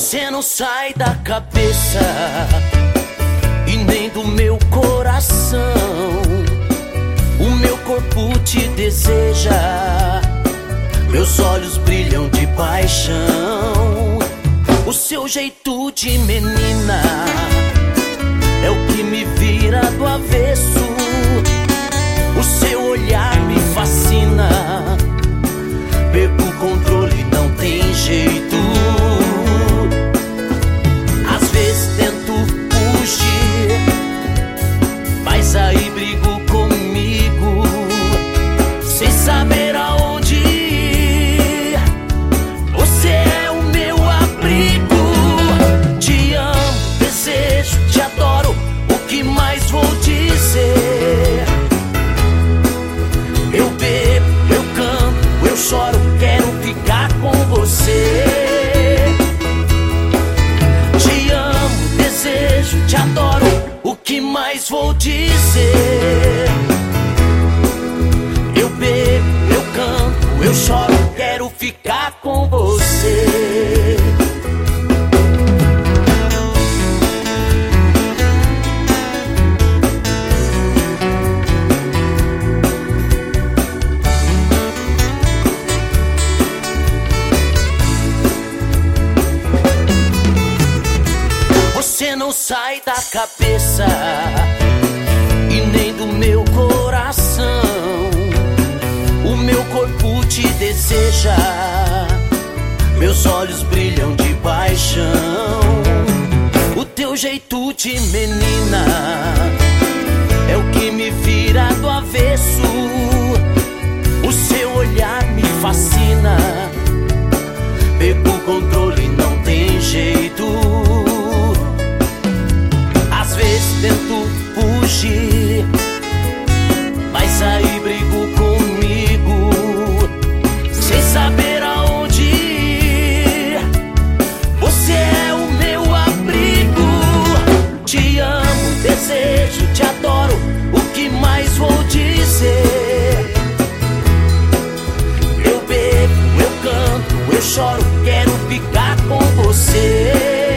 Você não sai da cabeça e nem do meu coração. O meu corpo te deseja, meus olhos brilham de paixão. O seu jeito de menina é o que me vira do avesso. O seu olhar me fascina, perco o controle, não tem jeito. Às vezes tento fugir, mas aí brigo comigo, sem saber aonde ir. Você é o meu abrigo. Te amo, desejo, te adoro. O que mais vou dizer? Eu bebo, eu canto, eu choro, quero ficar com você. Te amo, desejo, te adoro. O que mais vou dizer? Eu bebo, eu canto, eu choro, quero ficar com você. Você não sai da cabeça e nem do meu coração. O meu corpo te deseja, meus olhos brilham de paixão. O teu jeito de menina é o que me vira do avesso. O seu olhar me fascina, perco o controle, não tem jeito. Às vezes tento fugir, mas aí brigo comigo, sem saber aonde ir. Você é o meu abrigo. Te amo, desejo, te adoro. O que mais vou dizer? Eu bebo, eu canto, eu choro, quero ficar com você.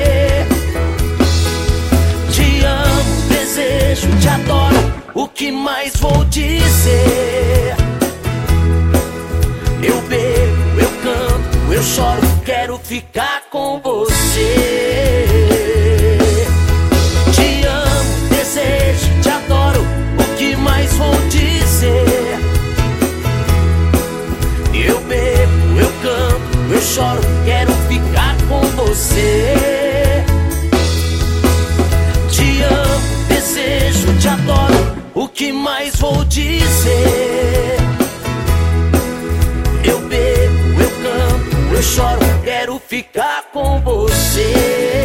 Te adoro, o que mais vou dizer? Eu bebo, eu canto, eu choro, quero ficar com você. Te amo, desejo, te adoro, o que mais vou dizer? Eu bebo, eu canto, eu choro, quero ficar com você. Te amo, desejo, te adoro, o que mais vou dizer? Eu bebo, eu canto, eu choro, quero ficar com você.